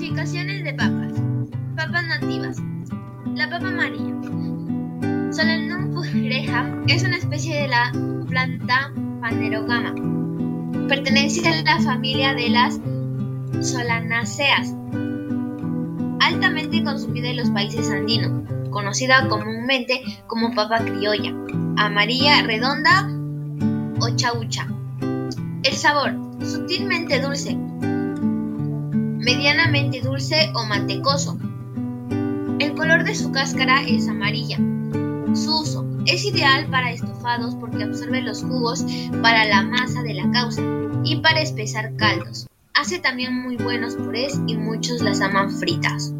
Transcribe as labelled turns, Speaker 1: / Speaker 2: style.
Speaker 1: Clasificaciones de papas. Papas nativas. La papa amarilla. Solanum fujireja es una especie de la planta Phanerogama. Pertenece a la familia de las Solanaceae, altamente consumida en los países andinos, conocida comúnmente como papa criolla, amarilla, redonda o chaucha. El sabor, sutilmente dulce, medianamente dulce o mantecoso. El color de su cáscara es amarilla. Su uso es ideal para estofados porque absorbe los jugos para la masa de la causa y para espesar caldos. Hace también muy buenos purés y muchos las aman fritas.